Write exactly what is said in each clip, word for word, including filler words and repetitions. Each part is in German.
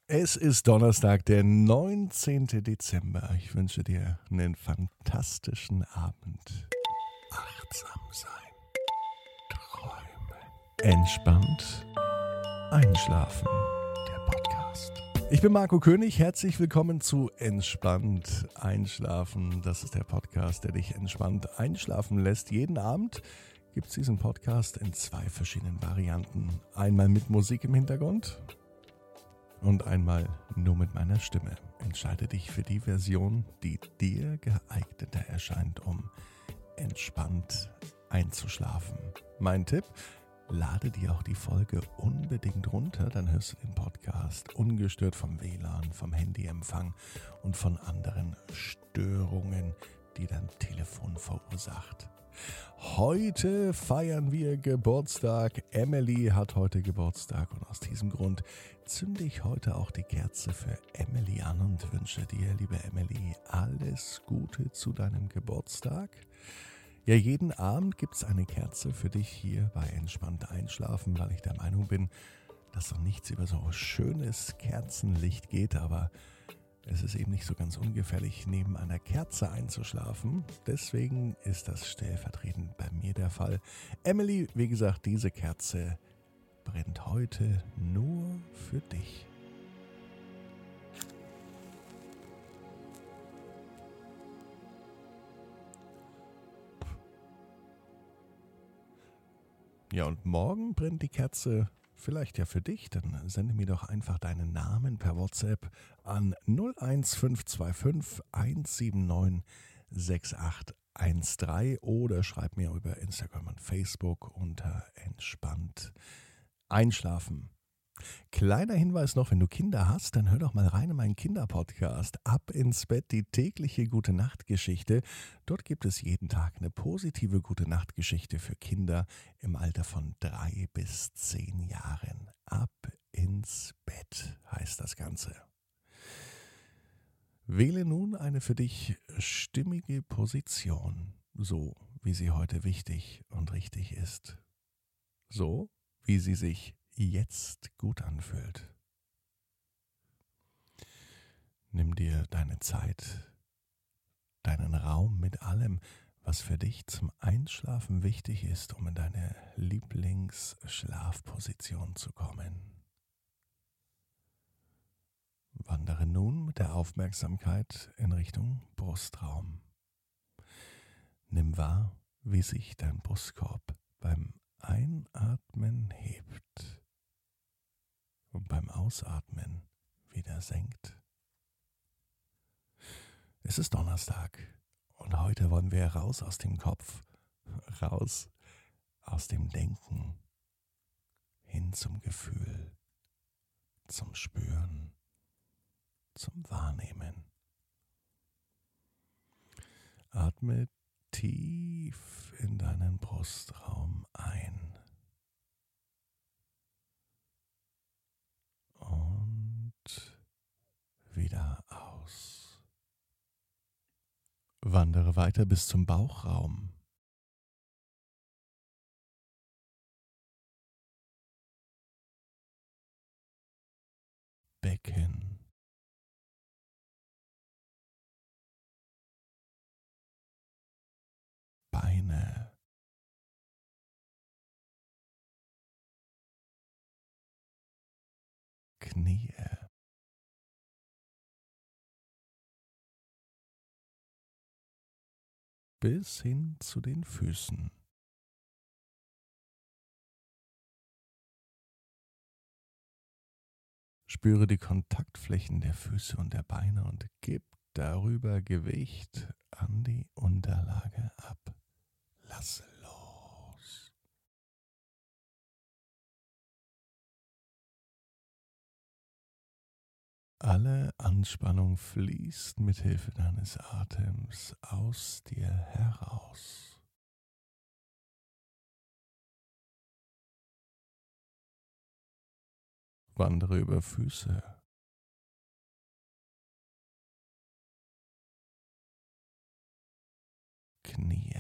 Es ist Donnerstag, der neunzehnten Dezember. Ich wünsche dir einen fantastischen Abend. Achtsam sein, träumen, entspannt einschlafen. Der Podcast. Ich bin Marco König. Herzlich willkommen zu Entspannt einschlafen. Das ist der Podcast, der dich entspannt einschlafen lässt. Jeden Abend gibt es diesen Podcast in zwei verschiedenen Varianten. Einmal mit Musik im Hintergrund und einmal nur mit meiner Stimme. Entscheide dich für die Version, die dir geeigneter erscheint, um entspannt einzuschlafen. Mein Tipp: lade dir auch die Folge unbedingt runter, dann hörst du den Podcast ungestört vom W L A N, vom Handyempfang und von anderen Störungen, die dein Telefon verursacht. Heute feiern wir Geburtstag. Emily hat heute Geburtstag und aus diesem Grund zünde ich heute auch die Kerze für Emily an und wünsche dir, liebe Emily, alles Gute zu deinem Geburtstag. Ja, jeden Abend gibt es eine Kerze für dich hier bei Entspannt einschlafen, weil ich der Meinung bin, dass noch nichts über so schönes Kerzenlicht geht, aber es ist eben nicht so ganz ungefährlich, neben einer Kerze einzuschlafen. Deswegen ist das stellvertretend bei mir der Fall. Emily, wie gesagt, diese Kerze brennt heute nur für dich. Ja, und morgen brennt die Kerze vielleicht ja für dich, dann sende mir doch einfach deinen Namen per WhatsApp an null eins fünf zwei fünf eins sieben neun sechs acht eins drei oder schreib mir über Instagram und Facebook unter Entspannt einschlafen. Kleiner Hinweis noch, wenn du Kinder hast, dann hör doch mal rein in meinen Kinderpodcast Ab ins Bett, die tägliche Gute-Nacht-Geschichte. Dort gibt es jeden Tag eine positive Gute-Nacht-Geschichte für Kinder im Alter von drei bis zehn Jahren. Ab ins Bett heißt das Ganze. Wähle nun eine für dich stimmige Position, so wie sie heute wichtig und richtig ist. So wie sie sich jetzt gut anfühlt. Nimm dir deine Zeit, deinen Raum mit allem, was für dich zum Einschlafen wichtig ist, um in deine Lieblingsschlafposition zu kommen. Wandere nun mit der Aufmerksamkeit in Richtung Brustraum. Nimm wahr, wie sich dein Brustkorb beim Einatmen hebt und beim Ausatmen wieder senkt. Es ist Donnerstag und heute wollen wir raus aus dem Kopf, raus aus dem Denken, hin zum Gefühl, zum Spüren, zum Wahrnehmen. Atme tief in deinen Brustraum ein und wieder aus. Wandere weiter bis zum Bauchraum. Becken. Beine. Knie. Bis hin zu den Füßen. Spüre die Kontaktflächen der Füße und der Beine und gib darüber Gewicht an die Unterlage ab. Lasse los. Alle Anspannung fließt mit Hilfe deines Atems aus dir heraus. Wandere über Füße. Knie.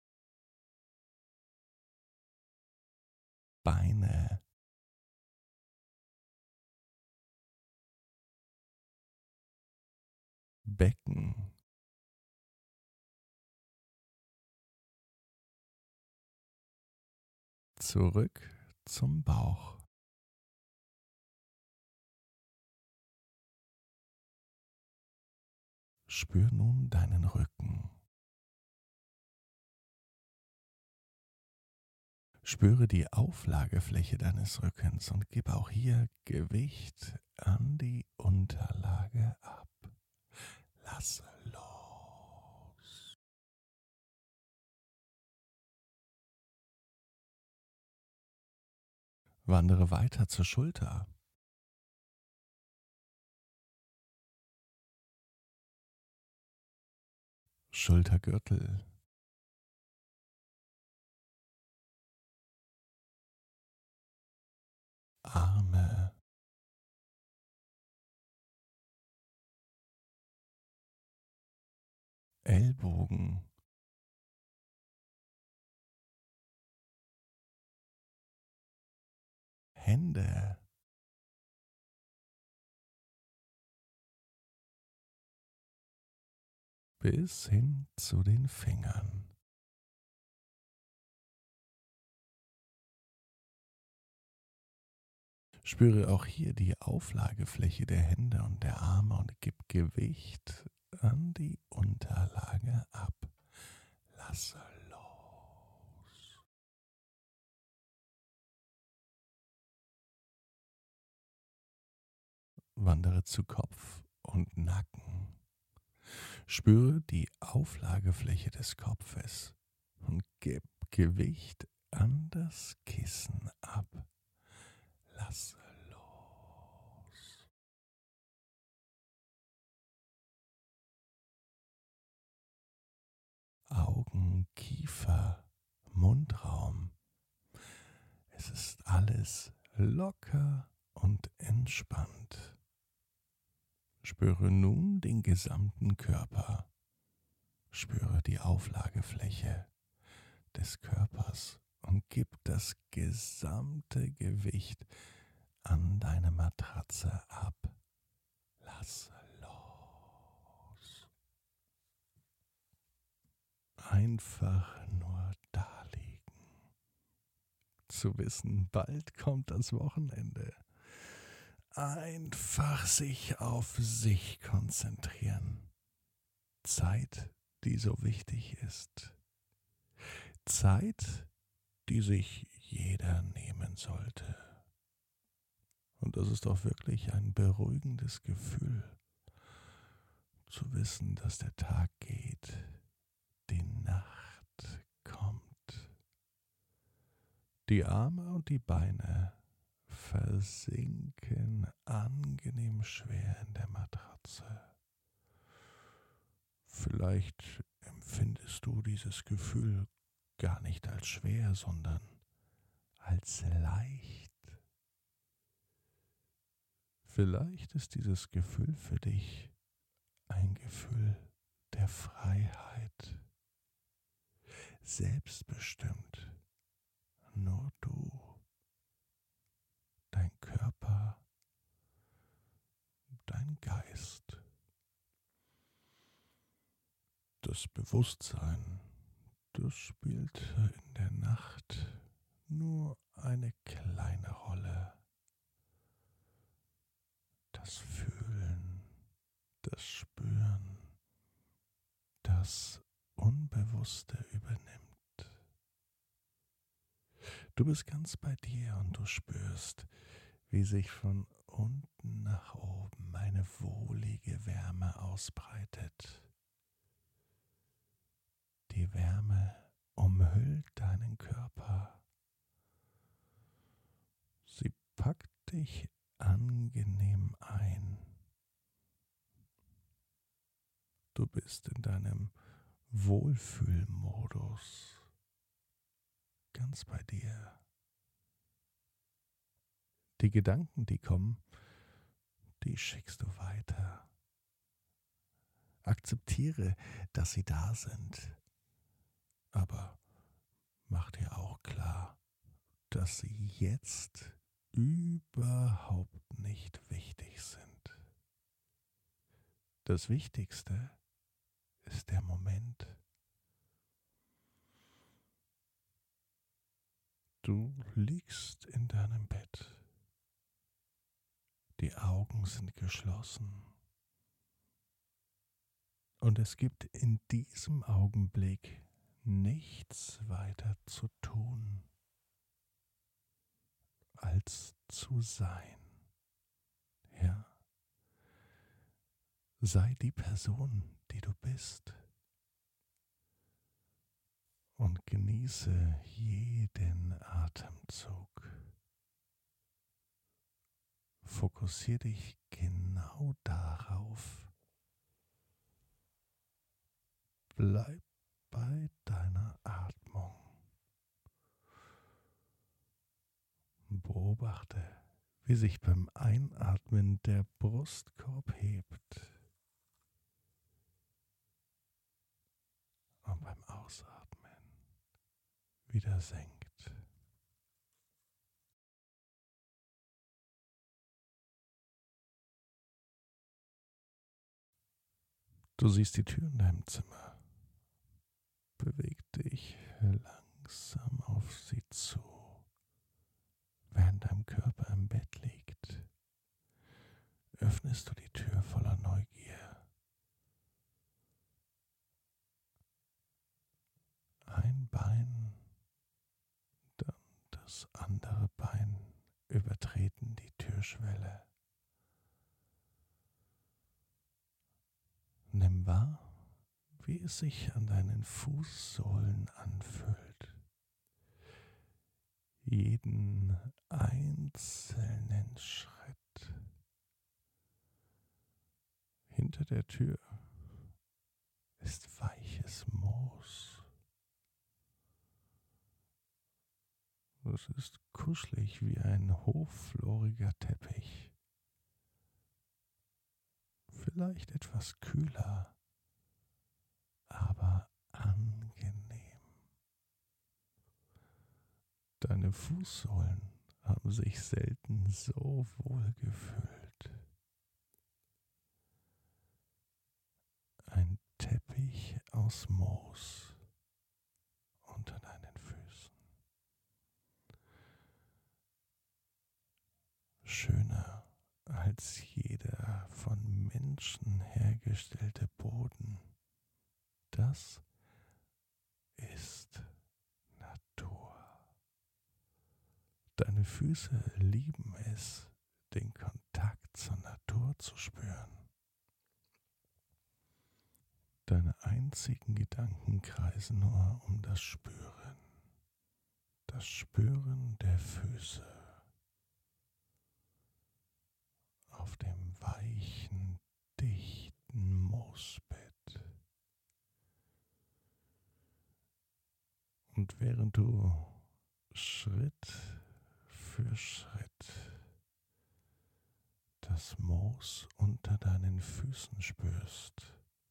Beine. Becken, zurück zum Bauch. Spür nun deinen Rücken. Spüre die Auflagefläche deines Rückens und gib auch hier Gewicht an die Unterlage ab. Lasse los. Wandere weiter zur Schulter. Schultergürtel. Arme. Ellbogen. Hände. Bis hin zu den Fingern. Spüre auch hier die Auflagefläche der Hände und der Arme und gib Gewicht an die Unterlage ab. Lasse los. Wandere zu Kopf und Nacken. Spüre die Auflagefläche des Kopfes und gib Gewicht an das Kissen ab. Lasse los. Augen, Kiefer, Mundraum. Es ist alles locker und entspannt. Spüre nun den gesamten Körper. Spüre die Auflagefläche des Körpers und gib das gesamte Gewicht an deine Matratze ab. Lasse los. Einfach nur da liegen. Zu wissen, bald kommt das Wochenende. Einfach sich auf sich konzentrieren. Zeit, die so wichtig ist. Zeit, die sich jeder nehmen sollte. Und das ist doch wirklich ein beruhigendes Gefühl, zu wissen, dass der Tag geht, die Nacht kommt. Die Arme und die Beine versinken angenehm schwer in der Matratze. Vielleicht empfindest du dieses Gefühl gar nicht als schwer, sondern als leicht. Vielleicht ist dieses Gefühl für dich ein Gefühl der Freiheit, selbstbestimmt, nur du, dein Körper, dein Geist. Das Bewusstsein, das spielt in der Nacht nur eine kleine Rolle. Das Fühlen, das Spüren, das Unbewusste übernimmt. Du bist ganz bei dir und du spürst, wie sich von unten nach oben eine wohlige Wärme ausbreitet. Die Wärme umhüllt deinen Körper. Sie packt dich angenehm ein. Du bist in deinem Wohlfühlmodus, ganz bei dir. Die Gedanken, die kommen, die schickst du weiter. Akzeptiere, dass sie da sind. Aber mach dir auch klar, dass sie jetzt überhaupt nicht wichtig sind. Das Wichtigste ist der Moment. Du liegst in deinem Bett. Die Augen sind geschlossen. Und es gibt in diesem Augenblick nichts weiter zu tun, als zu sein. Ja. Sei die Person, die du bist. Und genieße jeden Atemzug. Fokussiere dich genau darauf. Bleib bei deiner Atmung. Beobachte, wie sich beim Einatmen der Brustkorb hebt und beim Ausatmen wieder senkt. Du siehst die Tür in deinem Zimmer. Beweg dich langsam auf sie zu, während dein Körper im Bett liegt. Öffnest du die Tür voller Neugier. Ein Bein, dann das andere Bein übertreten die Türschwelle. Nimm wahr, wie es sich an deinen Fußsohlen anfühlt. Jeden einzelnen Schritt. Hinter der Tür ist weiches Moos. Es ist kuschelig wie ein hochfloriger Teppich. Vielleicht etwas kühler, aber angenehm. Deine Fußsohlen haben sich selten so wohl gefühlt. Ein Teppich aus Moos unter deinen Füßen. Schöner als jeder von Menschen hergestellte Boden. Das ist Natur. Deine Füße lieben es, den Kontakt zur Natur zu spüren. Deine einzigen Gedanken kreisen nur um das Spüren. Das Spüren der Füße auf dem weichen, dichten Moosbett. Und während du Schritt für Schritt das Moos unter deinen Füßen spürst,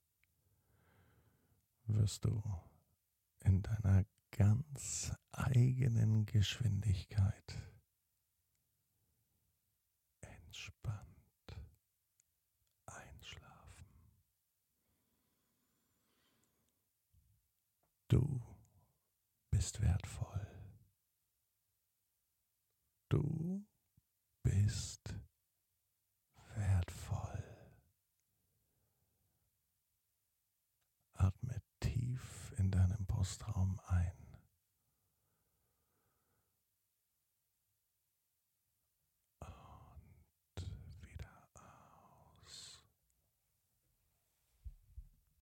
wirst du in deiner ganz eigenen Geschwindigkeit entspannt einschlafen. Du bist wertvoll.